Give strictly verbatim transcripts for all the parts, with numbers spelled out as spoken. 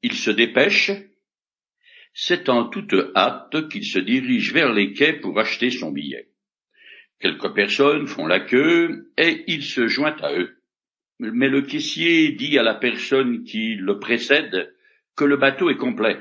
Il se dépêche. C'est en toute hâte qu'il se dirige vers les quais pour acheter son billet. Quelques personnes font la queue et il se joint à eux. Mais le caissier dit à la personne qui le précède que le bateau est complet.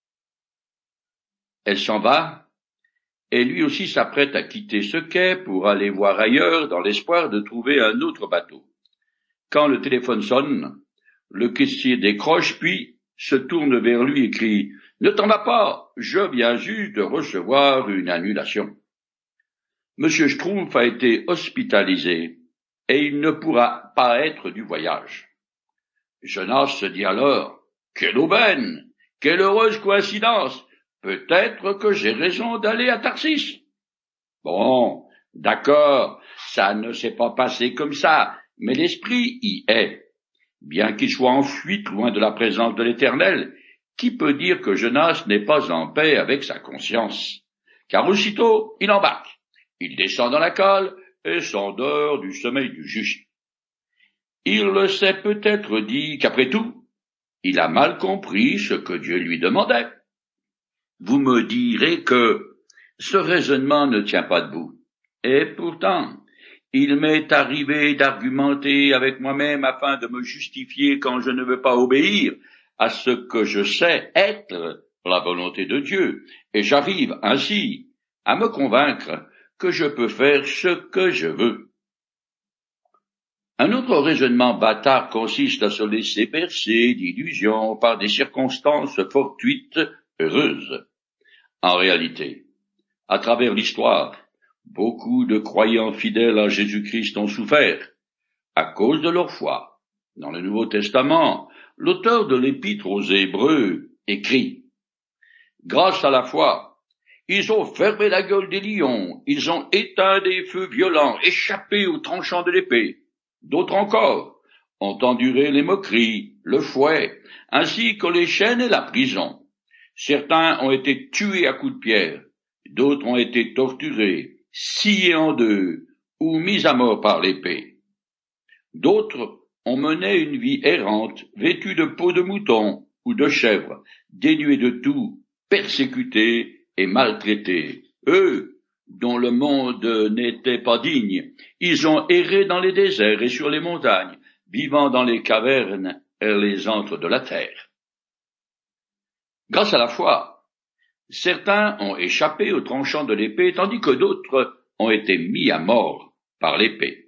Elle s'en va, et lui aussi s'apprête à quitter ce quai pour aller voir ailleurs dans l'espoir de trouver un autre bateau. Quand le téléphone sonne, le caissier décroche puis se tourne vers lui et crie « Ne t'en vas pas, je viens juste de recevoir une annulation. » Monsieur Schtroumpf a été hospitalisé et il ne pourra pas être du voyage. Jonas se dit alors « Quelle aubaine! Quelle heureuse coïncidence! Peut-être que j'ai raison d'aller à Tarsis. » Bon, d'accord, ça ne s'est pas passé comme ça, mais l'esprit y est. Bien qu'il soit en fuite loin de la présence de l'Éternel, qui peut dire que Jonas n'est pas en paix avec sa conscience? Car aussitôt, il embarque. Il descend dans la cale et s'endort du sommeil du juste. Il s'est peut-être dit qu'après tout, il a mal compris ce que Dieu lui demandait. Vous me direz que ce raisonnement ne tient pas debout. Et pourtant, il m'est arrivé d'argumenter avec moi-même afin de me justifier quand je ne veux pas obéir à ce que je sais être la volonté de Dieu, et j'arrive ainsi à me convaincre que je peux faire ce que je veux. Un autre raisonnement bâtard consiste à se laisser bercer d'illusions par des circonstances fortuites heureuses. En réalité, à travers l'histoire, beaucoup de croyants fidèles à Jésus-Christ ont souffert à cause de leur foi. Dans le Nouveau Testament, l'auteur de l'Épître aux Hébreux écrit « Grâce à la foi, ils ont fermé la gueule des lions, ils ont éteint des feux violents, échappé aux tranchants de l'épée. D'autres encore ont enduré les moqueries, le fouet, ainsi que les chaînes et la prison. Certains ont été tués à coups de pierre, d'autres ont été torturés, sciés en deux ou mis à mort par l'épée. D'autres ont mené une vie errante, vêtue de peau de mouton ou de chèvre, dénués de tout, persécutés et maltraités. Eux, dont le monde n'était pas digne, ils ont erré dans les déserts et sur les montagnes, vivant dans les cavernes et les antres de la terre. Grâce à la foi, certains ont échappé aux tranchants de l'épée, tandis que d'autres ont été mis à mort par l'épée.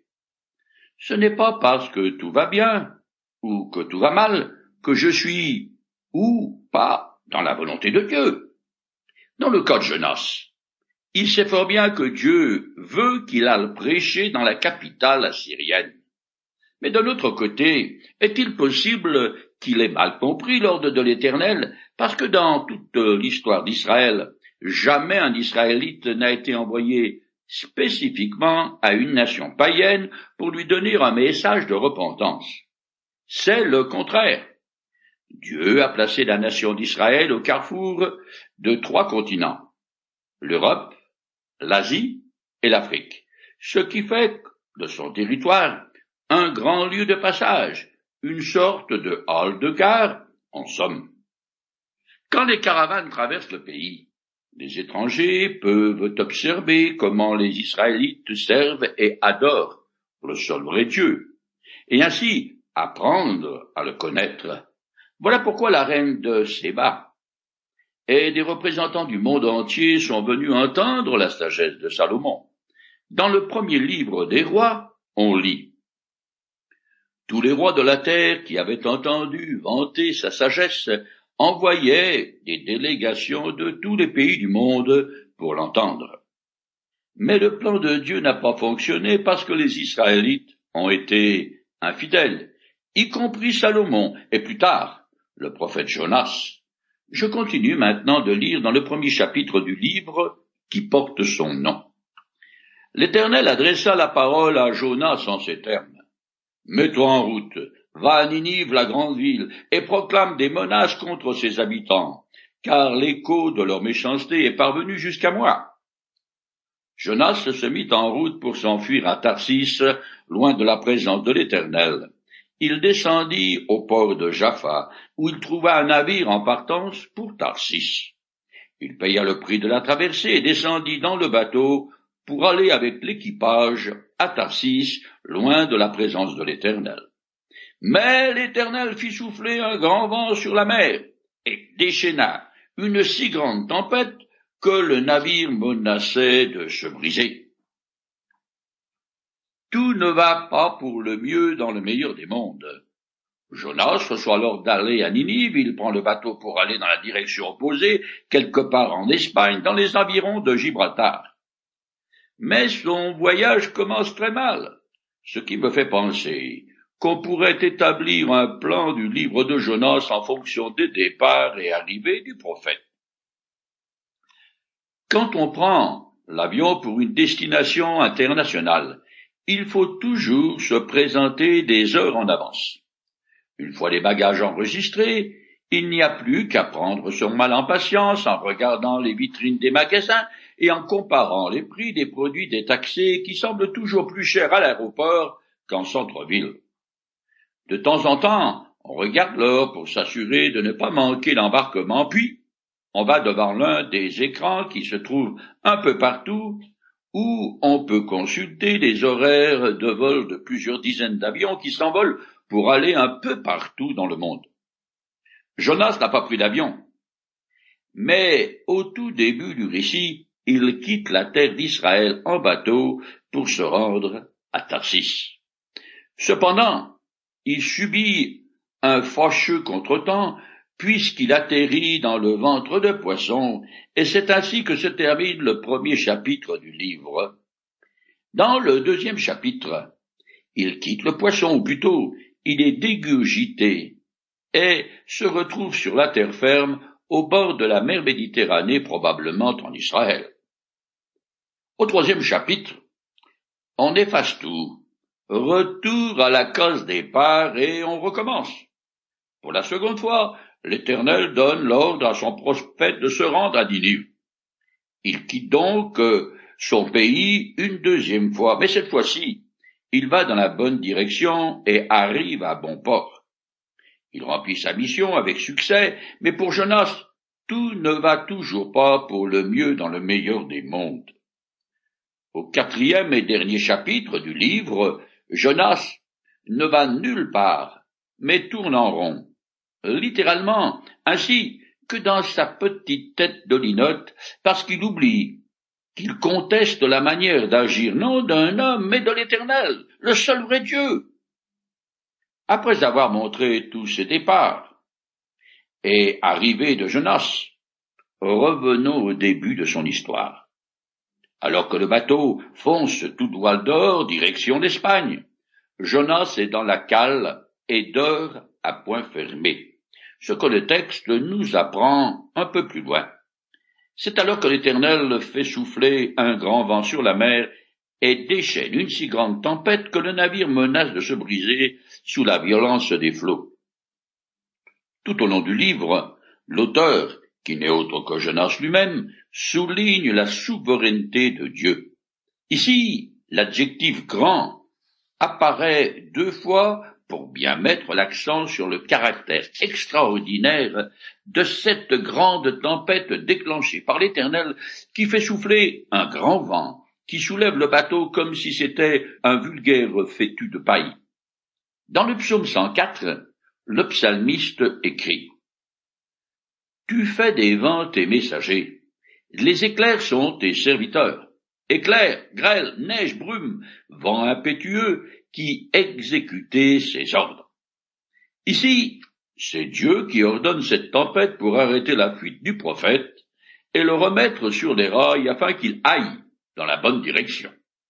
Ce n'est pas parce que tout va bien, ou que tout va mal, que je suis, ou pas, dans la volonté de Dieu. Dans le cas de Jonas, il sait fort bien que Dieu veut qu'il aille prêcher dans la capitale assyrienne. Mais de l'autre côté, est-il possible qu'il ait mal compris l'ordre de l'Éternel, parce que dans toute l'histoire d'Israël, jamais un Israélite n'a été envoyé spécifiquement à une nation païenne pour lui donner un message de repentance. C'est le contraire. Dieu a placé la nation d'Israël au carrefour de trois continents, l'Europe, l'Asie et l'Afrique, ce qui fait de son territoire un grand lieu de passage, une sorte de hall de gare, en somme. Quand les caravanes traversent le pays, les étrangers peuvent observer comment les Israélites servent et adorent le seul vrai Dieu, et ainsi apprendre à le connaître. Voilà pourquoi la reine de Séba et des représentants du monde entier sont venus entendre la sagesse de Salomon. Dans le premier livre des rois, on lit « Tous les rois de la terre qui avaient entendu vanter sa sagesse envoyaient des délégations de tous les pays du monde pour l'entendre. Mais le plan de Dieu n'a pas fonctionné parce que les Israélites ont été infidèles, y compris Salomon, et plus tard, le prophète Jonas. » Je continue maintenant de lire dans le premier chapitre du livre qui porte son nom. L'Éternel adressa la parole à Jonas en ces termes. « Mets-toi en route, va à Ninive, la grande ville, et proclame des menaces contre ses habitants, car l'écho de leur méchanceté est parvenu jusqu'à moi. » Jonas se mit en route pour s'enfuir à Tarsis, loin de la présence de l'Éternel. il descendit au port de Jaffa, où il trouva un navire en partance pour Tarsis. Il paya le prix de la traversée et descendit dans le bateau pour aller avec l'équipage à Tarsis, loin de la présence de l'Éternel. Mais l'Éternel fit souffler un grand vent sur la mer et déchaîna une si grande tempête que le navire menaçait de se briser. Tout ne va pas pour le mieux dans le meilleur des mondes. Jonas reçoit l'ordre d'aller à Ninive, il prend le bateau pour aller dans la direction opposée, quelque part en Espagne, dans les environs de Gibraltar. Mais son voyage commence très mal, ce qui me fait penser qu'on pourrait établir un plan du livre de Jonas en fonction des départs et arrivées du prophète. Quand on prend l'avion pour une destination internationale, il faut toujours se présenter des heures en avance. Une fois les bagages enregistrés, il n'y a plus qu'à prendre son mal en patience en regardant les vitrines des magasins et en comparant les prix des produits détaxés qui semblent toujours plus chers à l'aéroport qu'en centre-ville. De temps en temps, on regarde l'heure pour s'assurer de ne pas manquer l'embarquement, puis on va devant l'un des écrans qui se trouvent un peu partout, où on peut consulter les horaires de vol de plusieurs dizaines d'avions qui s'envolent pour aller un peu partout dans le monde. Jonas n'a pas pris d'avion, mais au tout début du récit, il quitte la terre d'Israël en bateau pour se rendre à Tarsis. Cependant, il subit un fâcheux contretemps puisqu'il atterrit dans le ventre de poisson, et c'est ainsi que se termine le premier chapitre du livre. Dans le deuxième chapitre, il quitte le poisson, ou plutôt, il est dégurgité et se retrouve sur la terre ferme au bord de la mer Méditerranée, probablement en Israël. Au troisième chapitre, on efface tout, retour à la case départ et on recommence. Pour la seconde fois, l'Éternel donne l'ordre à son prophète de se rendre à Ninive. Il quitte donc son pays une deuxième fois, mais cette fois-ci, il va dans la bonne direction et arrive à bon port. Il remplit sa mission avec succès, mais pour Jonas, tout ne va toujours pas pour le mieux dans le meilleur des mondes. Au quatrième et dernier chapitre du livre, Jonas ne va nulle part, mais tourne en rond, littéralement, ainsi que dans sa petite tête de linotte, parce qu'il oublie qu'il conteste la manière d'agir non d'un homme, mais de l'Éternel, le seul vrai Dieu. Après avoir montré tous ses départs et arrivée de Jonas, revenons au début de son histoire. Alors que le bateau fonce tout droit dehors, direction l'Espagne, Jonas est dans la cale et dort à point fermé, ce que le texte nous apprend un peu plus loin. C'est alors que l'Éternel fait souffler un grand vent sur la mer et déchaîne une si grande tempête que le navire menace de se briser sous la violence des flots. Tout au long du livre, l'auteur, qui n'est autre que Jonas lui-même, souligne la souveraineté de Dieu. Ici, l'adjectif grand apparaît deux fois pour bien mettre l'accent sur le caractère extraordinaire de cette grande tempête déclenchée par l'Éternel qui fait souffler un grand vent, qui soulève le bateau comme si c'était un vulgaire fétu de paille. Dans le psaume cent quatre, le psalmiste écrit « Tu fais des vents tes messagers, les éclairs sont tes serviteurs. Éclairs, grêle, neige, brume, vent impétueux qui exécutait ses ordres. » Ici, c'est Dieu qui ordonne cette tempête pour arrêter la fuite du prophète et le remettre sur les rails afin qu'il aille dans la bonne direction.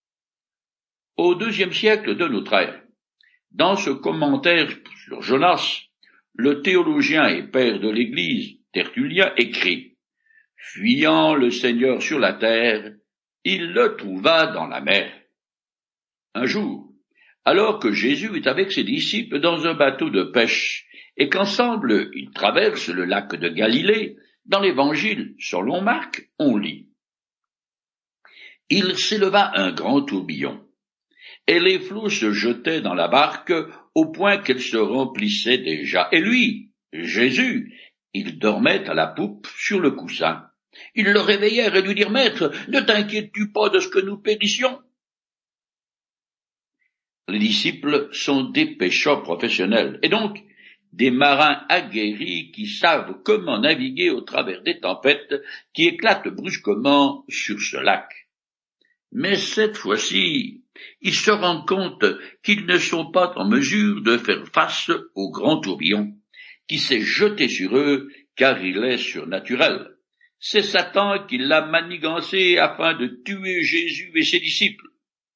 Au deuxième siècle de notre ère, dans ce commentaire sur Jonas, le théologien et père de l'Église, Tertullien, écrit « Fuyant le Seigneur sur la terre, il le trouva dans la mer. » Un jour, alors que Jésus est avec ses disciples dans un bateau de pêche et qu'ensemble ils traversent le lac de Galilée, dans l'Évangile selon Marc, on lit « Il s'éleva un grand tourbillon, et les flots se jetaient dans la barque au point qu'elle se remplissait déjà. Et lui, Jésus, il dormait à la poupe sur le coussin. Ils le réveillèrent et lui dirent, Maître, ne t'inquiètes-tu pas de ce que nous périssions? Les disciples sont des pêcheurs professionnels, et donc des marins aguerris qui savent comment naviguer au travers des tempêtes qui éclatent brusquement sur ce lac. Mais cette fois-ci, ils se rendent compte qu'ils ne sont pas en mesure de faire face au grand tourbillon qui s'est jeté sur eux, car il est surnaturel. C'est Satan qui l'a manigancé afin de tuer Jésus et ses disciples.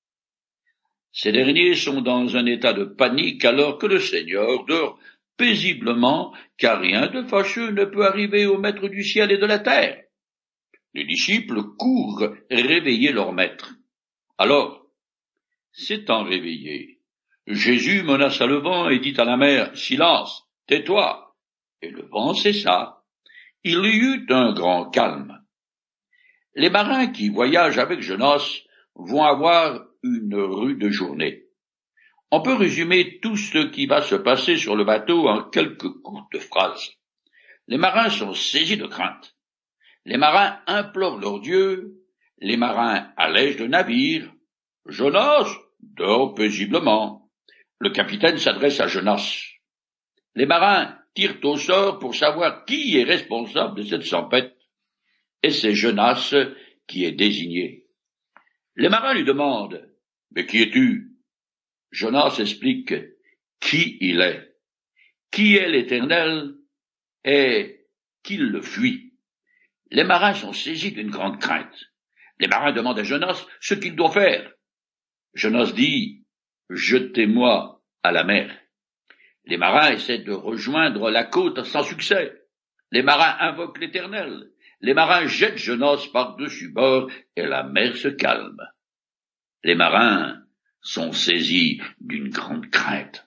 Ces derniers sont dans un état de panique alors que le Seigneur dort paisiblement, car rien de fâcheux ne peut arriver au Maître du ciel et de la terre. Les disciples courent réveiller leur maître. Alors, s'étant réveillé, Jésus menaça le vent et dit à la mer, « Silence, tais-toi !» Et le vent cessa. Il y eut un grand calme. Les marins qui voyagent avec Jonas vont avoir une rude journée. On peut résumer tout ce qui va se passer sur le bateau en quelques courtes phrases. Les marins sont saisis de crainte. Les marins implorent leur Dieu. Les marins allègent le navire. Jonas dort paisiblement. Le capitaine s'adresse à Jonas. Les marins tirent au sort pour savoir qui est responsable de cette tempête, et c'est Jonas qui est désigné. Les marins lui demandent « Mais qui es-tu » Jonas explique qui il est, qui est l'Éternel et qu'il le fuit. Les marins sont saisis d'une grande crainte. Les marins demandent à Jonas ce qu'il doit faire. Jonas dit « Jetez-moi à la mer ». Les marins essaient de rejoindre la côte sans succès. Les marins invoquent l'Éternel. Les marins jettent Jonas par-dessus bord et la mer se calme. Les marins sont saisis d'une grande crainte.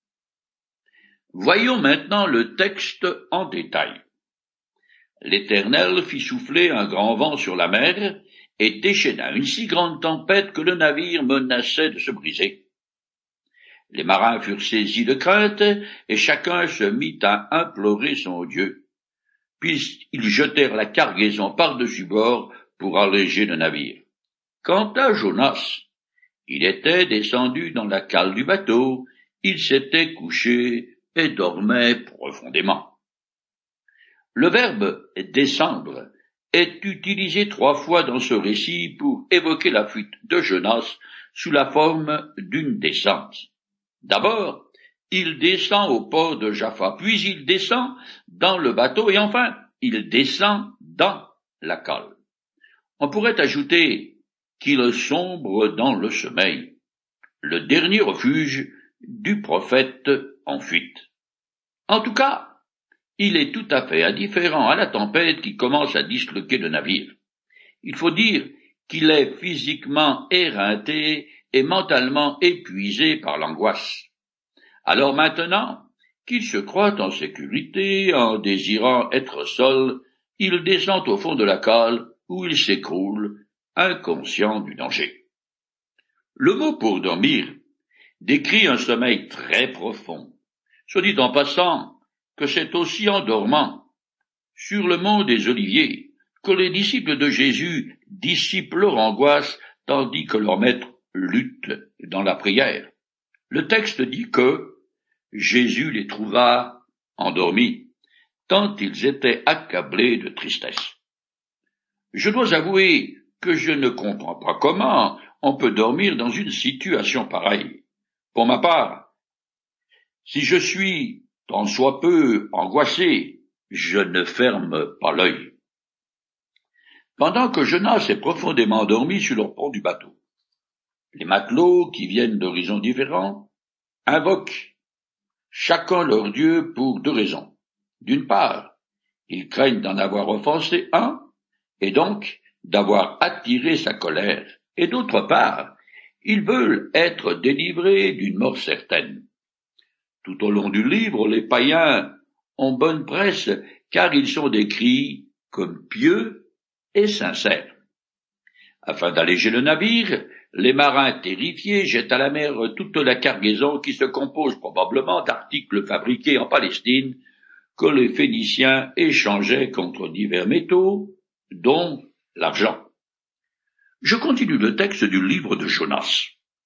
Voyons maintenant le texte en détail. L'Éternel fit souffler un grand vent sur la mer et déchaîna une si grande tempête que le navire menaçait de se briser. Les marins furent saisis de crainte et chacun se mit à implorer son Dieu. Puis ils jetèrent la cargaison par-dessus bord pour alléger le navire. Quant à Jonas, il était descendu dans la cale du bateau, il s'était couché et dormait profondément. Le verbe « descendre » est utilisé trois fois dans ce récit pour évoquer la fuite de Jonas sous la forme d'une descente. D'abord, il descend au port de Jaffa, puis il descend dans le bateau et enfin, il descend dans la cale. On pourrait ajouter qu'il sombre dans le sommeil, le dernier refuge du prophète en fuite. En tout cas, il est tout à fait indifférent à la tempête qui commence à disloquer le navire. Il faut dire qu'il est physiquement éreinté et mentalement épuisé par l'angoisse. Alors maintenant qu'il se croit en sécurité, en désirant être seul, il descend au fond de la cale où il s'écroule, inconscient du danger. Le mot pour dormir décrit un sommeil très profond. Soit dit en passant que c'est aussi en dormant sur le mont des Oliviers que les disciples de Jésus dissipent leur angoisse tandis que leur maître lutte dans la prière. Le texte dit que Jésus les trouva endormis, tant ils étaient accablés de tristesse. Je dois avouer que je ne comprends pas comment on peut dormir dans une situation pareille. Pour ma part, si je suis tant soit peu angoissé, je ne ferme pas l'œil. Pendant que Jonas est profondément endormi sur le pont du bateau, les matelots, qui viennent d'horizons différents, invoquent chacun leur Dieu pour deux raisons. D'une part, ils craignent d'en avoir offensé un, et donc d'avoir attiré sa colère, et d'autre part, ils veulent être délivrés d'une mort certaine. Tout au long du livre, les païens ont bonne presse, car ils sont décrits comme pieux et sincères. Afin d'alléger le navire, les marins terrifiés jettent à la mer toute la cargaison qui se compose probablement d'articles fabriqués en Palestine que les Phéniciens échangeaient contre divers métaux, dont l'argent. Je continue le texte du livre de Jonas.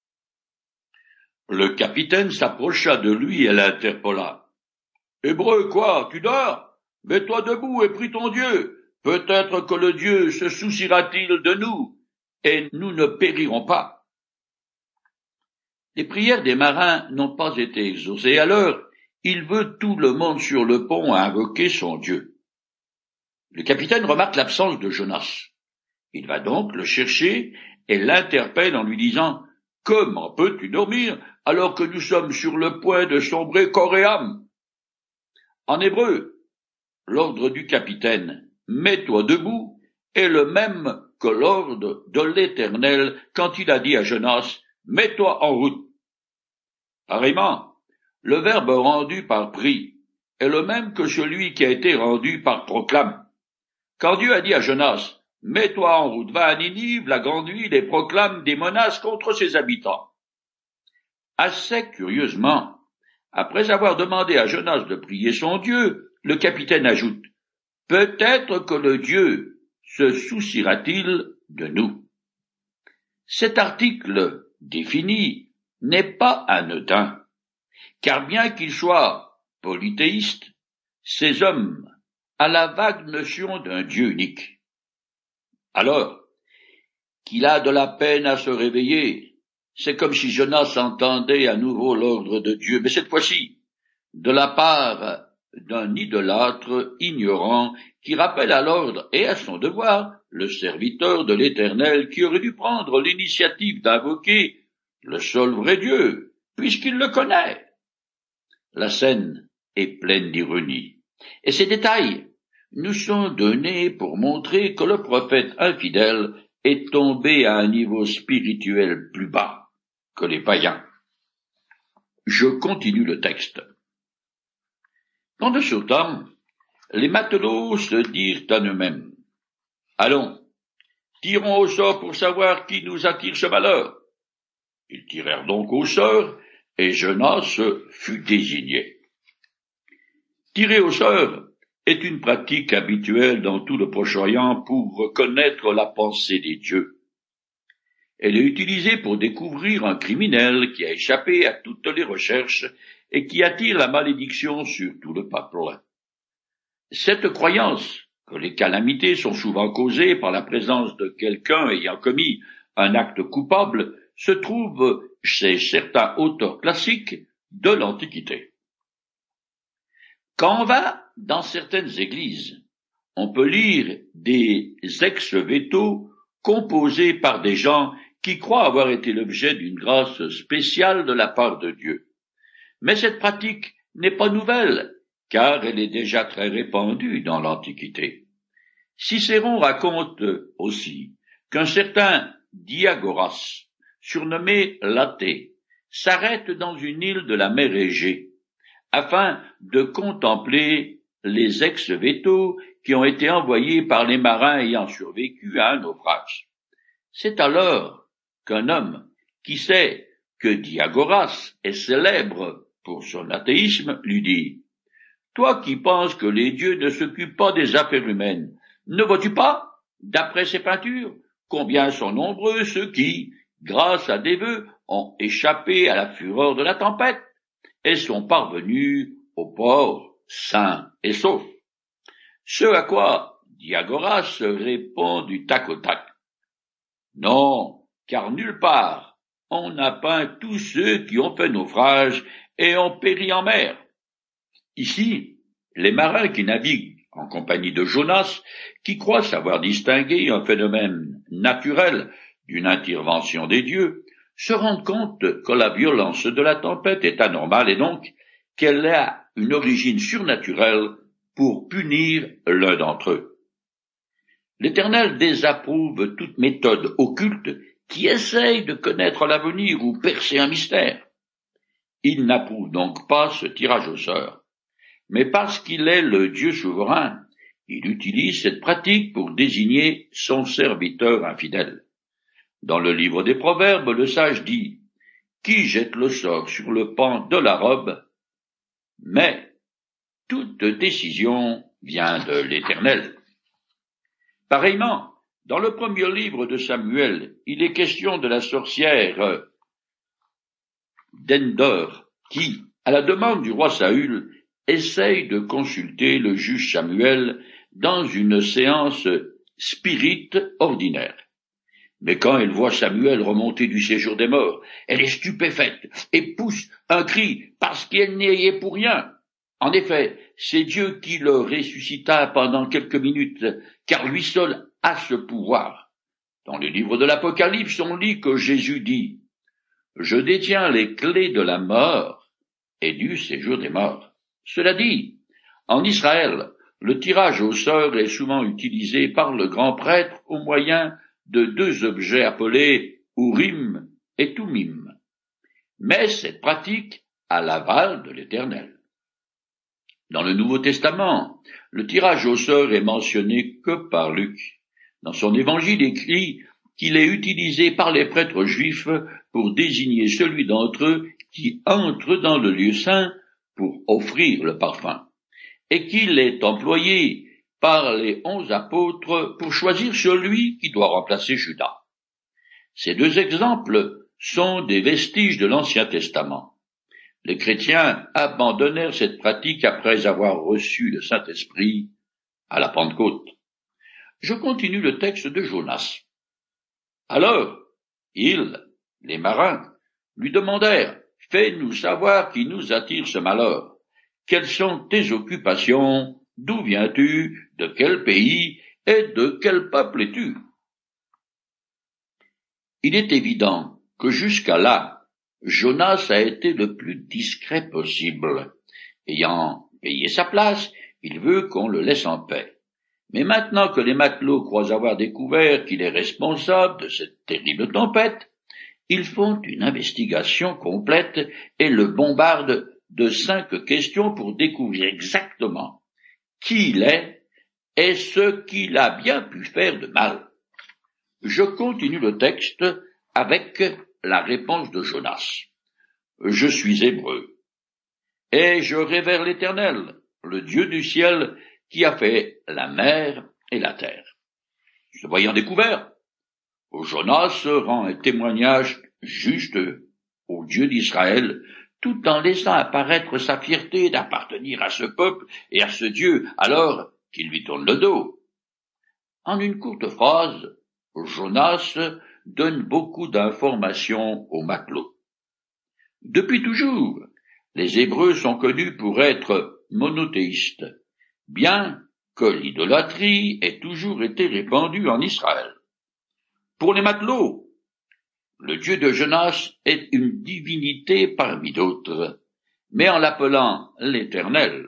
Le capitaine s'approcha de lui et l'interpella. « Hébreu, quoi, tu dors? Mets-toi debout et prie ton Dieu. Peut-être que le Dieu se souciera-t-il de nous, et nous ne périrons pas. » Les prières des marins n'ont pas été exaucées, alors il veut tout le monde sur le pont à invoquer son Dieu. Le capitaine remarque l'absence de Jonas. Il va donc le chercher et l'interpelle en lui disant « Comment peux-tu dormir alors que nous sommes sur le point de sombrer corps et âme ?» En hébreu, l'ordre du capitaine « Mets-toi debout » est le même que l'ordre de l'Éternel quand il a dit à Jonas « Mets-toi en route ». Pareillement, le verbe rendu par prie est le même que celui qui a été rendu par proclame. Quand Dieu a dit à Jonas « Mets-toi en route, va à Ninive, la grande ville, et proclame des menaces contre ses habitants ». Assez curieusement, après avoir demandé à Jonas de prier son Dieu, le capitaine ajoute « Peut-être que le Dieu se souciera-t-il de nous ?» Cet article défini n'est pas anodin, car bien qu'il soit polythéiste, ces hommes a la vague notion d'un Dieu unique. Alors qu'il a de la peine à se réveiller, c'est comme si Jonas entendait à nouveau l'ordre de Dieu, mais cette fois-ci, de la part d'un idolâtre ignorant qui rappelle à l'ordre et à son devoir le serviteur de l'Éternel qui aurait dû prendre l'initiative d'invoquer le seul vrai Dieu, puisqu'il le connaît. La scène est pleine d'ironie, et ces détails nous sont donnés pour montrer que le prophète infidèle est tombé à un niveau spirituel plus bas que les païens. Je continue le texte. Pendant ce temps, les matelots se dirent à eux-mêmes, « Allons, tirons au sort pour savoir qui nous attire ce malheur. » Ils tirèrent donc au sort, et Jonas fut désigné. Tirer au sort est une pratique habituelle dans tout le Proche-Orient pour reconnaître la pensée des dieux. Elle est utilisée pour découvrir un criminel qui a échappé à toutes les recherches et qui attire la malédiction sur tout le peuple. Cette croyance que les calamités sont souvent causées par la présence de quelqu'un ayant commis un acte coupable se trouve chez certains auteurs classiques de l'Antiquité. Quand on va dans certaines églises, on peut lire des ex-vétos composés par des gens qui croient avoir été l'objet d'une grâce spéciale de la part de Dieu. Mais cette pratique n'est pas nouvelle, car elle est déjà très répandue dans l'Antiquité. Cicéron raconte aussi qu'un certain Diagoras, surnommé l'Athée, s'arrête dans une île de la mer Égée, afin de contempler les ex-vétos qui ont été envoyés par les marins ayant survécu à un naufrage. C'est alors qu'un homme qui sait que Diagoras est célèbre pour son athéisme lui dit « Toi qui penses que les dieux ne s'occupent pas des affaires humaines, ne vois-tu pas, d'après ces peintures, combien sont nombreux ceux qui, grâce à des vœux, ont échappé à la fureur de la tempête et sont parvenus au port sains et saufs. » Ce à quoi Diagoras répond du tac au tac. « Non, car nulle part on n'a peint tous ceux qui ont fait naufrage et ont péri en mer. » Ici, les marins qui naviguent en compagnie de Jonas, qui croient savoir distinguer un phénomène naturel d'une intervention des dieux, se rendent compte que la violence de la tempête est anormale et donc qu'elle a une origine surnaturelle pour punir l'un d'entre eux. L'Éternel désapprouve toute méthode occulte qui essaye de connaître l'avenir ou percer un mystère. Il n'approuve donc pas ce tirage au sort, mais parce qu'il est le Dieu souverain, il utilise cette pratique pour désigner son serviteur infidèle. Dans le livre des Proverbes, le sage dit « Qui jette le sort sur le pan de la robe ?» Mais toute décision vient de l'Éternel. Pareillement, dans le premier livre de Samuel, il est question de la sorcière d'Endor qui, à la demande du roi Saül, essaye de consulter le juge Samuel dans une séance spirite ordinaire. Mais quand elle voit Samuel remonter du séjour des morts, elle est stupéfaite et pousse un cri parce qu'elle n'y est pour rien. En effet, c'est Dieu qui le ressuscita pendant quelques minutes, car lui seul a ce pouvoir. Dans le livre de l'Apocalypse, on lit que Jésus dit « Je détiens les clés de la mort et du séjour des morts ». Cela dit, en Israël, le tirage au sort est souvent utilisé par le grand prêtre au moyen de deux objets appelés Urim et Tumim. Mais cette pratique a l'aval de l'Éternel. Dans le Nouveau Testament, le tirage au sort est mentionné que par Luc. Dans son évangile écrit qu'il est utilisé par les prêtres juifs pour désigner celui d'entre eux qui entre dans le lieu saint pour offrir le parfum, et qu'il est employé par les onze apôtres pour choisir celui qui doit remplacer Judas. Ces deux exemples sont des vestiges de l'Ancien Testament. Les chrétiens abandonnèrent cette pratique après avoir reçu le Saint-Esprit à la Pentecôte. Je continue le texte de Jonas. Alors, ils, les marins, lui demandèrent « Fais-nous savoir qui nous attire ce malheur. Quelles sont tes occupations? D'où viens-tu? De quel pays? Et de quel peuple es-tu » Il est évident que jusqu'à là, Jonas a été le plus discret possible. Ayant payé sa place, il veut qu'on le laisse en paix. Mais maintenant que les matelots croient avoir découvert qu'il est responsable de cette terrible tempête, ils font une investigation complète et le bombardent de cinq questions pour découvrir exactement qui il est et ce qu'il a bien pu faire de mal. Je continue le texte avec la réponse de Jonas. Je suis hébreu, et je révère l'Éternel, le Dieu du ciel, qui a fait la mer et la terre. Se voyant découvert, Jonas rend un témoignage juste au Dieu d'Israël, tout en laissant apparaître sa fierté d'appartenir à ce peuple et à ce Dieu, alors qu'il lui tourne le dos. En une courte phrase, Jonas donne beaucoup d'informations aux matelots. Depuis toujours, les Hébreux sont connus pour être monothéistes, bien que l'idolâtrie ait toujours été répandue en Israël. Pour les matelots, le Dieu de Jonas est une divinité parmi d'autres, mais en l'appelant l'Éternel,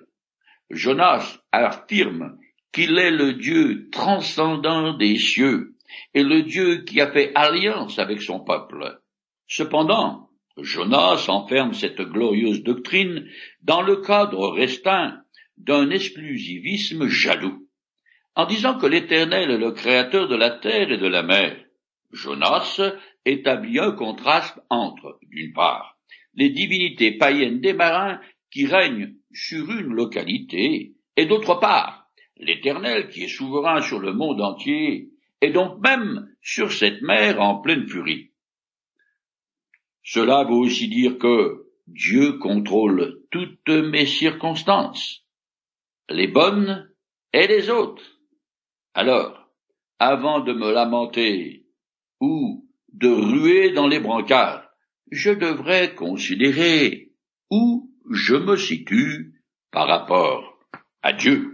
Jonas affirme qu'il est le Dieu transcendant des cieux et le Dieu qui a fait alliance avec son peuple. Cependant, Jonas enferme cette glorieuse doctrine dans le cadre restreint d'un exclusivisme jaloux. En disant que l'Éternel est le créateur de la terre et de la mer, Jonas établit un contraste entre, d'une part, les divinités païennes des marins qui règnent sur une localité, et d'autre part, l'Éternel qui est souverain sur le monde entier, et donc même sur cette mer en pleine furie. Cela veut aussi dire que Dieu contrôle toutes mes circonstances, les bonnes et les autres. Alors, avant de me lamenter ou de ruer dans les brancards, je devrais considérer où je me situe par rapport à Dieu.